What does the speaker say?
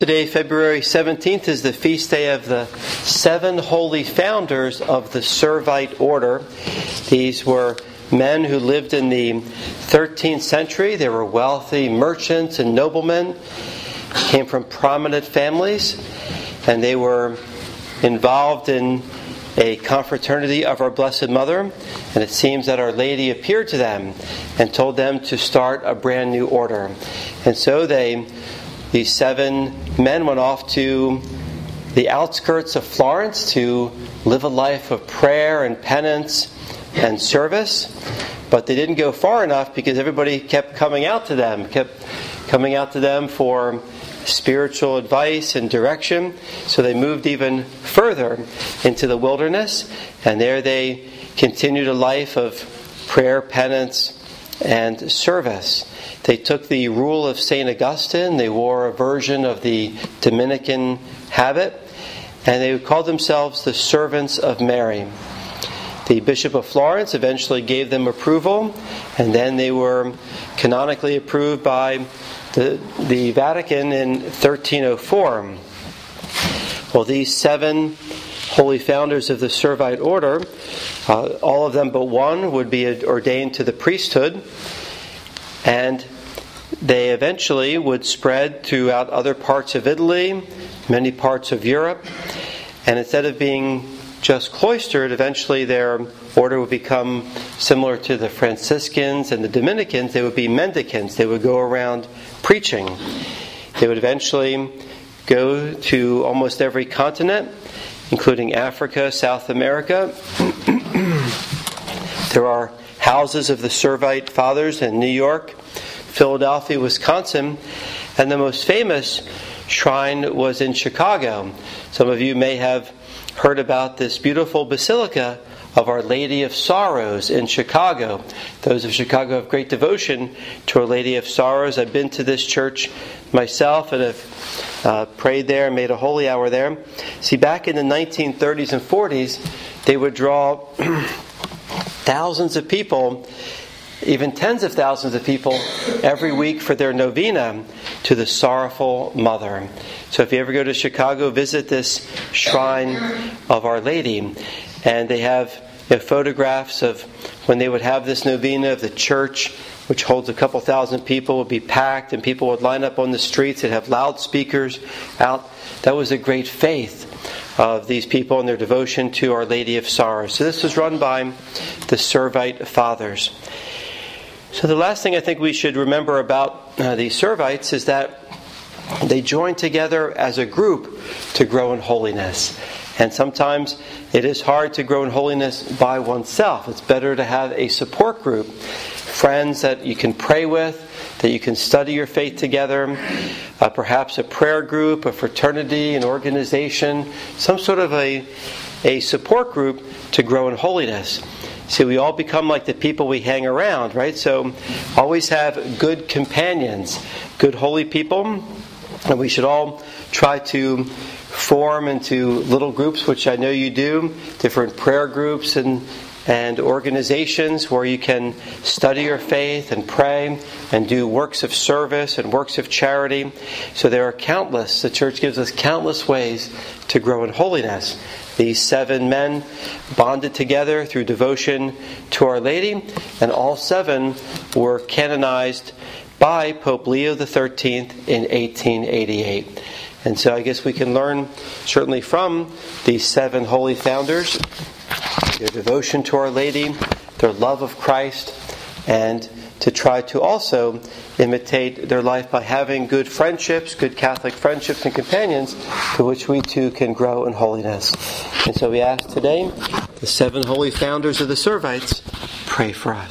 Today, February 17th, is the feast day of the 7 holy founders of the Servite order. These were men who lived in the 13th century. They were wealthy merchants and noblemen, came from prominent families, and they were involved in a confraternity of our Blessed Mother. And it seems that Our Lady appeared to them and told them to start a brand new order. And so these 7 men went off to the outskirts of Florence to live a life of prayer and penance and service. But they didn't go far enough because everybody kept coming out to them for spiritual advice and direction. So they moved even further into the wilderness, and there they continued a life of prayer, penance, and service. They took the rule of St. Augustine. They wore a version of the Dominican habit, and they called themselves the Servants of Mary. The Bishop of Florence eventually gave them approval, and then they were canonically approved by the Vatican in 1304. Well, these 7 holy founders of the Servite order, all of them but one would be ordained to the priesthood, and they eventually would spread throughout other parts of Italy, many parts of Europe, and instead of being just cloistered, eventually their order would become similar to the Franciscans and the Dominicans. They would be mendicants. They would go around preaching. They would eventually go to almost every continent, including Africa, South America. There are houses of the Servite Fathers in New York, Philadelphia, Wisconsin, and the most famous shrine was in Chicago. Some of you may have heard about this beautiful basilica of Our Lady of Sorrows in Chicago. Those of Chicago have great devotion to Our Lady of Sorrows. I've been to this church myself and have prayed there and made a holy hour there. See, back in the 1930s and 40s, they would draw thousands of people, even tens of thousands of people, every week for their novena to the Sorrowful Mother. So if you ever go to Chicago, visit this shrine of Our Lady. And they have photographs of when they would have this novena of the church, which holds a couple thousand people, would be packed, and people would line up on the streets and have loudspeakers out. That was a great faith of these people and their devotion to Our Lady of Sorrows. So this was run by the Servite Fathers. So the last thing I think we should remember about the Servites is that they joined together as a group to grow in holiness. And sometimes it is hard to grow in holiness by oneself. It's better to have a support group, friends that you can pray with, that you can study your faith together, perhaps a prayer group, a fraternity, an organization, some sort of a support group to grow in holiness. See, we all become like the people we hang around, right? So always have good companions, good holy people, and we should all try to form into little groups, which I know you do, different prayer groups and organizations where you can study your faith and pray and do works of service and works of charity. So there are countless, the church gives us countless ways to grow in holiness. These 7 men bonded together through devotion to Our Lady, and all 7 were canonized by Pope Leo XIII in 1888. And so I guess we can learn certainly from these 7 holy founders, their devotion to Our Lady, their love of Christ, and to try to also imitate their life by having good friendships, good Catholic friendships and companions, to which we too can grow in holiness. And so we ask today, the 7 holy founders of the Servites, pray for us.